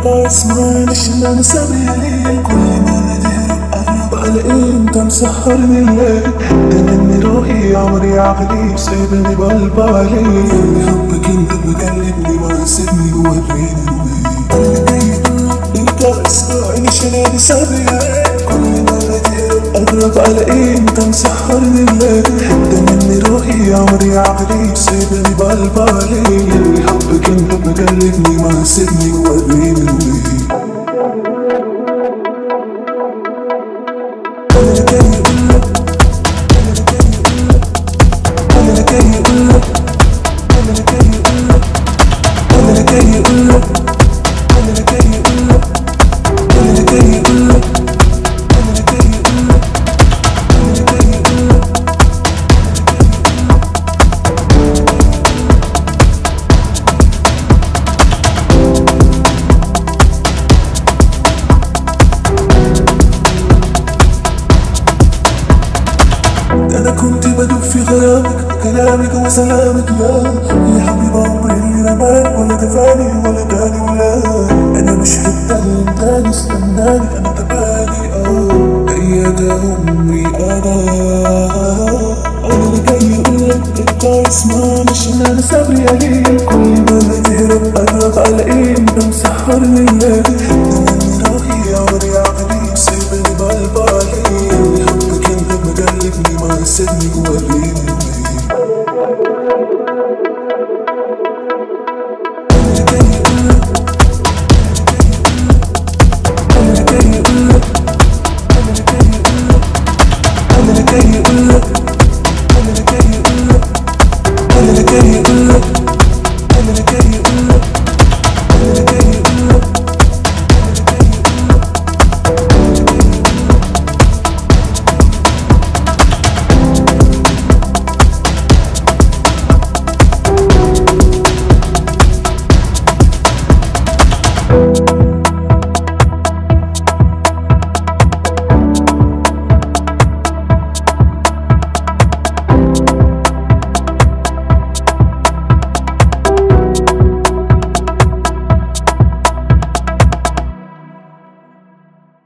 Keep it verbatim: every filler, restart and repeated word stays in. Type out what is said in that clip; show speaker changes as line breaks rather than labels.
اسمعليش اللي انا سابق ليك، كل مرة تهرب اغلب على ايه انت مسهرني الليل. ده مني روحي عمري عقلي سايبني بقلب عليك، حبك انت مقلبني ما سيبني جوا الرين انت اسمعليش اللي انا سابق ليك، كل مرة تهرب اغلب على ايه انت مسهرني الليل. ده مني روحي عمري عقلي سايبني بقلب عليك، حبك انت مقلبني ما سيبني جوا الرين الوين. أنا كنت بدوب في غرامك كلامك وسلامك، لا يا حبيب عمري اللي رماك ولا دفاني ولا داني ولا أنا مش هتاني تاني استناني أنا تباني اه هي ده عمري أنا أنا اللي جاي أقولك أنت اسمعليش إن أنا صبري عليك، كل مرة تهرب أقرب على إيه أنت مسحرني الليل. ده مني روحي عمري عقلي سيبني بقلب عليك، حبك أنت مقلبني ما سيبني جوا الرين you